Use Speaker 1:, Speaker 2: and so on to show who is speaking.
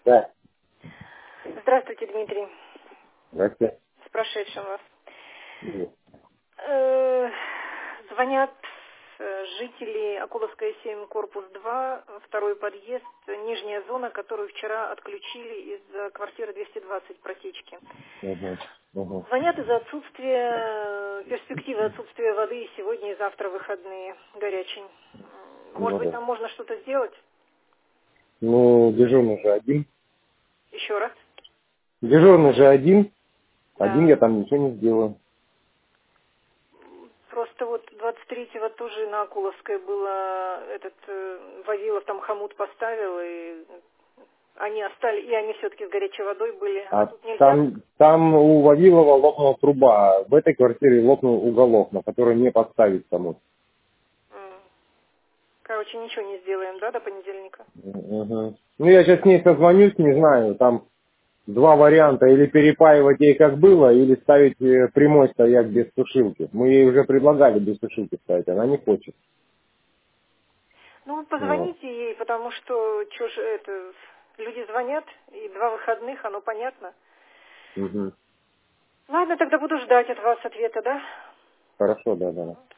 Speaker 1: Да.
Speaker 2: Здравствуйте, Дмитрий.
Speaker 1: Здравствуйте.
Speaker 2: С прошедшим вас.
Speaker 1: Привет.
Speaker 2: Звонят жители Акуловская 7, корпус 2, второй подъезд, нижняя зона, которую вчера отключили из квартиры 220 протечки.
Speaker 1: Угу.
Speaker 2: Звонят из-за отсутствия, перспективы отсутствия воды и сегодня и завтра выходные, горячий. Может быть,
Speaker 1: Да.
Speaker 2: там можно что-то сделать?
Speaker 1: Ну, дежурный же один.
Speaker 2: Еще раз?
Speaker 1: Дежурный же один. Один
Speaker 2: Да.
Speaker 1: я там ничего не сделаю.
Speaker 2: Просто вот 23-го тоже на Акуловской было Вавилов там хомут поставил, и они остались, и они все-таки с горячей водой были. А
Speaker 1: А
Speaker 2: тут нельзя.
Speaker 1: там у Вавилова лопнула труба. В этой квартире лопнул уголок, на который не поставить тому.
Speaker 2: Короче, ничего не сделаем, да, до понедельника?
Speaker 1: Угу. Ну, я сейчас с ней созвонюсь, не знаю, там два варианта. Или перепаивать ей как было, или ставить прямой стояк без сушилки. Мы ей уже предлагали без сушилки ставить, она не хочет.
Speaker 2: Ну,
Speaker 1: Вот.
Speaker 2: позвоните ей, потому что, люди звонят, и 2 выходных, оно понятно.
Speaker 1: Угу.
Speaker 2: Ладно, тогда буду ждать от вас ответа, да?
Speaker 1: Хорошо, да.